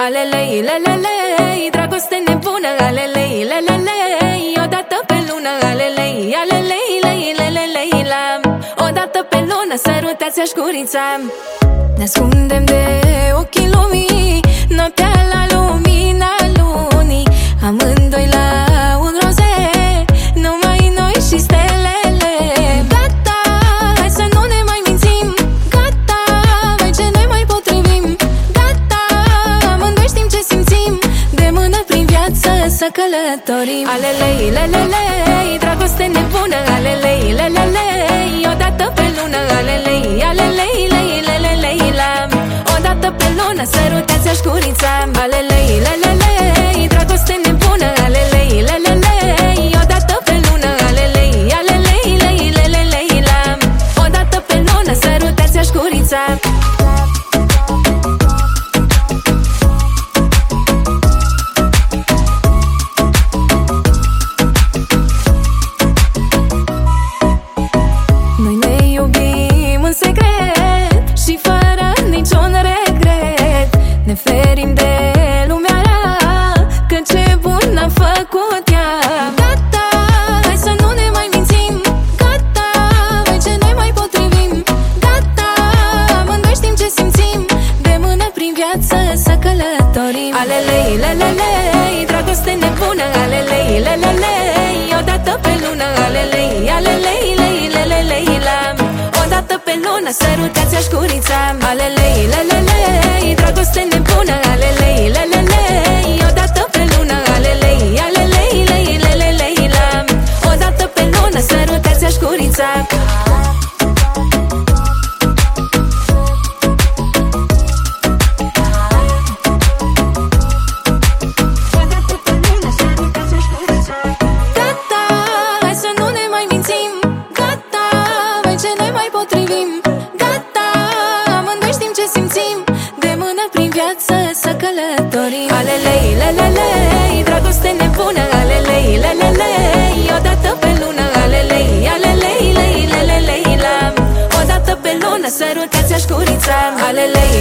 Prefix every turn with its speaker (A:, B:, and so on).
A: Alelei, lelelei, dragoste nebună. Alelei, lelelei, odată pe lună. Alelei, alelei, lei, lelelei, la. Odată pe lună sărutați-aș gurița. Ne ascundem de ochii lumii, noaptea la lumina lunii, amândoi la un roze, numai noi și stelele. Gata, hai să nu ne mai mințim. Gata, hai ce ne mai potrivim. Gata, amândoi știm ce simțim, de mână prin viață să călătorim. Alelei, lelelei, dragoste nebună. Alelei, lelelei, odată pe lună. Alelei, alelei, lei, lelelei, la. Odată pe lună sărutați-aș gurița. Alelei, lelelei, dragoste nebună. Alelei, lelelei, odată pe lună. Alelei, alelei, lei, lelelei, la. Odată pe lună sărutați-aș gurița. Noi ne iubim în secret și fără niciun regret. Ne ferim de lumea rea, că ce bun a făcut ea. Gata, hai să nu ne mai mințim. Gata, hai ce ne mai potrivim. Gata, amândoi știm ce simțim, de mână prin viață să călătorim. Alelei, lelelei, dragoste nebună. Alelei, lelelei, odată pe lună. Alelei, alelei, lei, lelelei, la. Odată pe lună sărutați-aș gurița. Alelei, lelelei, dragoste nebună. Alelei, lelelei, odată pe lună. Alelei, alelei, lei, lelelei, la. Odată pe lună sărutați-aș gurița. Gata, hai să nu ne mai mințim. Gata, hai ce ne mai potrivim. Gata, amândoi știm ce simțim, de mână prin viață să călătorim. Alelei, lelelei, dragoste nebună. Alelei, lelelei, odată pe lună. Alelei, alelei, lei, lelelei, la. Odată pe lună sărutați-aș gurița. Alelei,